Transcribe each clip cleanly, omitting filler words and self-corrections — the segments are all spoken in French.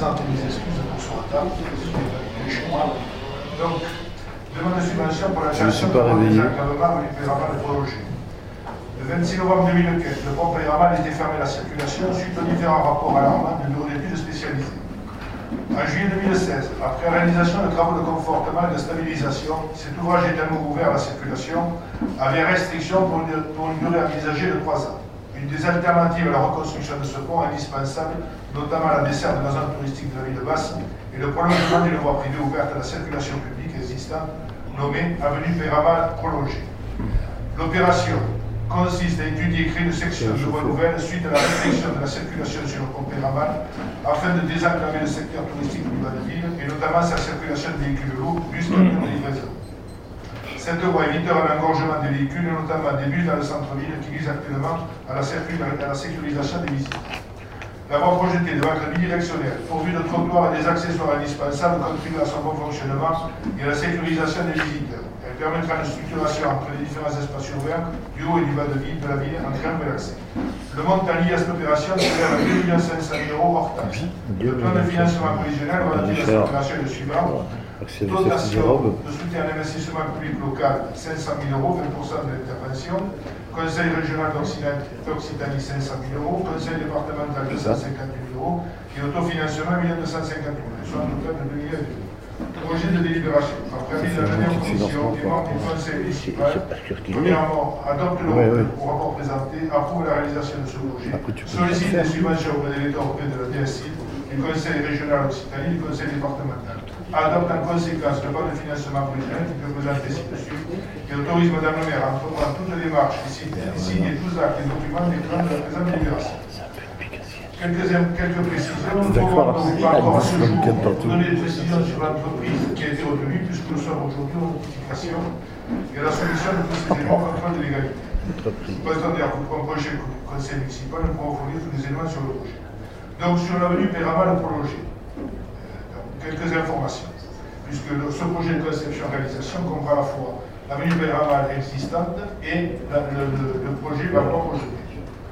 présente mes excuses pour son retard, chez moi. Donc, demande de subvention pour la création de désenclavement du Péramal prolongé. Le 26 novembre 2015, le pont Péramal était fermé à la circulation suite aux différents rapports alarmants du bureau d'études spécialisé. En juillet 2016, après réalisation de travaux de confortement et de stabilisation, cet ouvrage est à nouveau ouvert à la circulation avec restriction pour une durée envisagée de 3 ans. Une des alternatives à la reconstruction de ce pont indispensable, notamment la desserte de la zone touristique de la ville de Basse et le prolongement d'une voie privée ouverte à la circulation publique existante, nommée Avenue Péramal prolongée. L'opération consiste à étudier et créer une section de voie nouvelle suite à la restriction de la circulation sur le pont Péramal afin de désenclaver le secteur touristique du bas de ville et notamment sa circulation de véhicules lourds, bus, camions de livraison. Cette voie évitera l'engorgement des véhicules et notamment des bus dans le centre-ville qui vise actuellement à la sécurisation des visites. La voie projetée devant être bidirectionnelle, pourvue de trottoirs et des accessoires indispensables, contribue à son bon fonctionnement et à la sécurisation des visiteurs. Elle permettra une structuration entre les différents espaces urbains du haut et du bas de la ville en triangle d'accès. Le montant lié à cette opération s'élève à 2 500 000 € hors taxe. Le plan de financement prévisionnel relatif à cette opération est le suivant. Dotation de soutien à l'investissement public local, 500 000 €, 20% de l'intervention. Conseil régional d'Occitanie, 500 000 €. Conseil départemental, 250 000 € et autofinancement, 1 250 000 €, soit un total de 2 millions d'euros. Projet de délibération. Après mise en œuvre en commission, les membres du conseil municipal, premièrement, adopte le rapport présenté, approuve la réalisation de ce projet, sollicite des subventions auprès de l'État européen de la DSI, du conseil régional d'Occitanie, du conseil départemental. Adopte en conséquence le plan de financement prévisionnel qui peut présenter ci-dessus et autorise Madame le maire à entreprendre toutes les démarches et signer tous les actes et documents déclarant de la présente délibération. Quelques précisions. Nous pouvons donc pas encore à ce jour donner des précisions sur l'entreprise qui a été retenue, puisque nous sommes aujourd'hui en notification et à la solution de tous ces éléments en contrôle de légalité. Nous prétendons pour un projet du conseil municipal, nous pourrons fournir tous les éléments sur le projet. Donc sur l'avenue Péramal prolongée, quelques informations, puisque ce projet de conception-réalisation comprend à la fois l'avenue Péramal existante et le projet Valois projeté.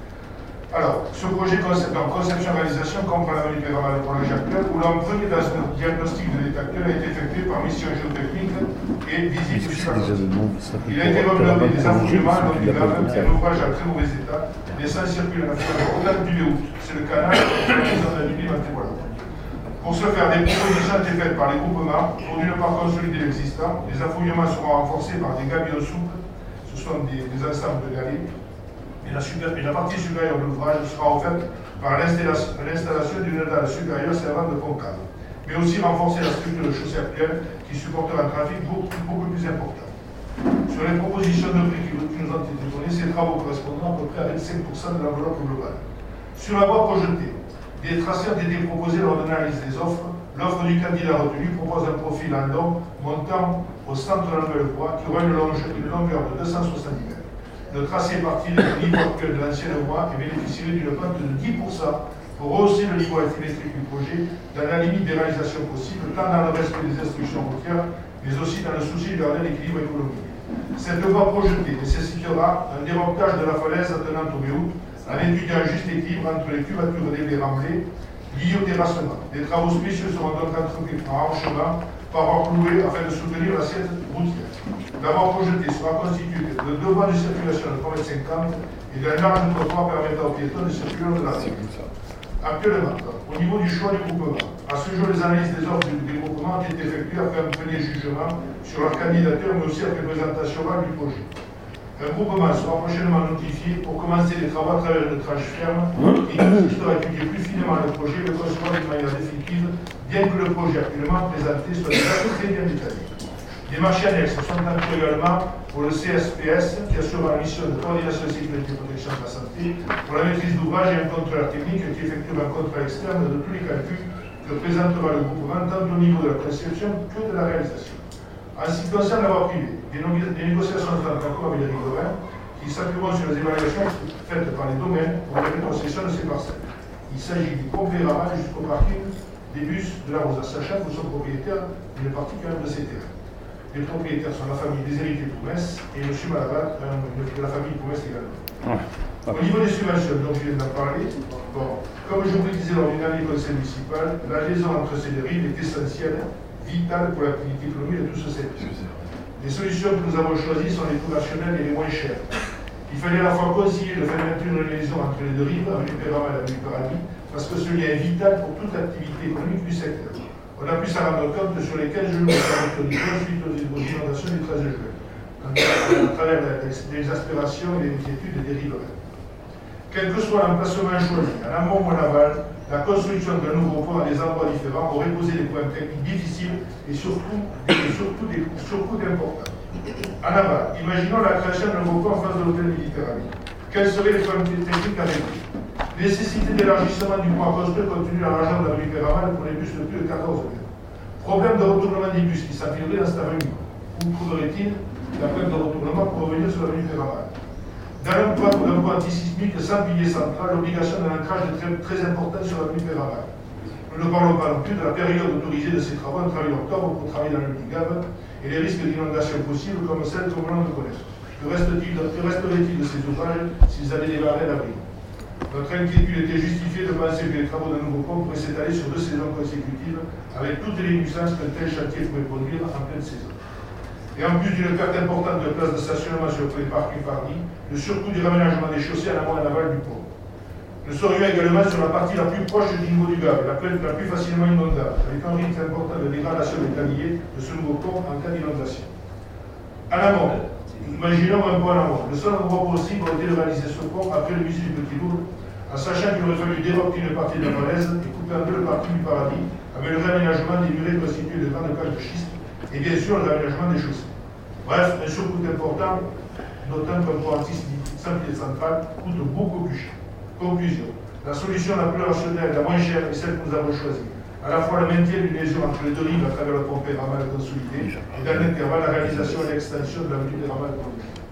Alors, ce projet conception-réalisation comprend l'avenue Péramal prolongée actuelle, où l'emprunt dans ce diagnostic de l'état actuel a été effectué par mission géotechnique et visite subaquatique. Il a été relevé des affouillements long du Gave, un ouvrage à très mauvais état, laissant circuler la fleuve au-delà du Béout. C'est le canal de la maison de la Bible Matévola. Pour ce faire, des propositions ont été faites par les groupements pour d'une part consolider l'existant. Les affouillements seront renforcés par des gabions souples, ce sont des ensembles de galets. Et la partie supérieure de l'ouvrage sera offerte par l'installation d'une dalle supérieure servant de pont-cadre, mais aussi renforcer la structure de chaussée actuelle qui supportera un trafic beaucoup plus important. Sur les propositions de prix qui nous ont été données, ces travaux correspondront à peu près à 25% de l'enveloppe globale. Sur la voie projetée, des tracés ont été proposés lors de l'analyse des offres. L'offre du candidat retenu propose un profil en long montant au centre de la nouvelle voie qui aura une longueur de 270 mètres. Le tracé partirait du niveau actuel de l'ancienne voie et bénéficierait d'une pente de 10% pour rehausser le niveau altimétrique du projet dans la limite des réalisations possibles, tant dans le respect des instructions routières, mais aussi dans le souci de garder l'équilibre économique. Cette voie projetée nécessitera un démontage de la falaise attenante au Béout en étudiant un juste équilibre entre les cubatures des baies remblées liées au terrassement. Des travaux spéciaux seront donc entrepris par enchement, par voie clouée afin de soutenir l'assiette routière. La voie projetée sera constituée de 2 voies de circulation de 3,50 m et d'un large trottoir permettant aux piétons de circuler de la rue. Actuellement, au niveau du choix du groupement, à ce jour, les analyses des offres des groupements ont été effectuées afin de prendre jugement sur leur candidature, mais aussi après présentation orale du projet. Un groupement sera prochainement notifié pour commencer les travaux à travers une tranche ferme qui consistera à étudier plus finement le projet et le concevoir d'une manière définitive, bien que le projet actuellement présenté soit déjà très bien détaillé. Des marchés annexes sont en cours également pour le CSPS qui assurera la mission de coordination de sécurité et protection de la santé, pour la maîtrise d'ouvrage et un contrôleur technique qui effectuera un contrôle externe de tous les calculs que présentera le groupement tant au niveau de la conception que de la réalisation. En ce qui concerne la voie privée, des négociations sont en cours avec les riverains qui s'appuieront sur les évaluations faites par les domaines pour la rétrocession de ces parcelles. Il s'agit du pont Péramal jusqu'au parking des bus de la Rosa, sachant que nous sommes propriétaires d'une partie quand même de ces terrains. Les propriétaires sont la famille des héritiers Poumès et M. Malabat, de la famille Poumès également. Au niveau des subventions, donc je viens d'en parler, bon, comme je vous le disais lors du dernier conseil municipal, la liaison entre ces deux rives est essentielle, vitale pour l'activité économique de tout ce secteur. Les solutions que nous avons choisies sont les plus rationnelles et les moins chères. Il fallait à la fois concilier le fait de maintenir une liaison entre les deux rives, avenue Péramal et avenue Paradis, parce que ce lien est vital pour toute activité économique du secteur. On a pu s'en rendre compte sur les 15 jours de fermeture du pont suite aux inondations du 13 juin, à travers l'exaspération et l'inquiétude des riverains. Quel que soit l'emplacement choisi, en amont ou en aval, la construction d'un nouveau pont à des endroits différents aurait posé des points techniques difficiles et surtout des surcoûts importants. En aval, imaginons la création d'un nouveau pont en face de l'hôtel Méditerranée. Quels seraient les points techniques à régler? Nécessité d'élargissement du pont à construire compte tenu de la largeur de l'avenue Péramal pour les bus de plus de 14 mètres. Problème de retournement des bus qui s'enfilerait dans cette avenue. Où trouverait-il la plaque de retournement pour revenir sur l'avenue Péramal? Dans l'emploi pour un pont antisismique sans pilier central, l'obligation d'un ancrage est très importante sur l'avenue Péramal. Nous ne parlons pas non plus de la période autorisée de ces travaux entre avril et octobre pour travailler dans le Ligave et les risques d'inondation possibles comme celles que nous venons de connaître. Que resterait-il de ces ouvrages s'ils allaient démarrer à l'avril? Notre inquiétude était justifiée de penser que les travaux d'un nouveau pont pourraient s'étaler sur 2 saisons consécutives avec toutes les nuisances qu'un tel chantier pourrait produire en pleine saison. Et en plus d'une perte importante de places de stationnement sur les parkings Paradis, le surcoût du raménagement des chaussées à l'amont et à l'aval du pont. Nous serions également sur la partie la plus proche du niveau du Gave, la plus facilement inondable, avec un risque important de dégradation des tabliers de ce nouveau pont en cas d'inondation. En amont, imaginons un pont en amont. Le seul endroit possible aurait été de réaliser ce pont après le musée du Petit Lourd, en sachant qu'il aurait fallu déroquer une partie de la falaise et couper en deux le parking du Paradis, avec le réaménagement des murets constitués de grandes cages de schiste et bien sûr le réaménagement des chaussées. Bref, un surcoût important, d'autant qu'un pont sans pilier central coûte beaucoup plus cher. Conclusion. La solution la plus rationnelle, la moins chère est celle que nous avons choisie. À la fois le maintien d'une liaison entre les deux rives à travers le pont Péramal consolidé et dans l'intervalle la réalisation et l'extension de l'avenue Péramal consolidée.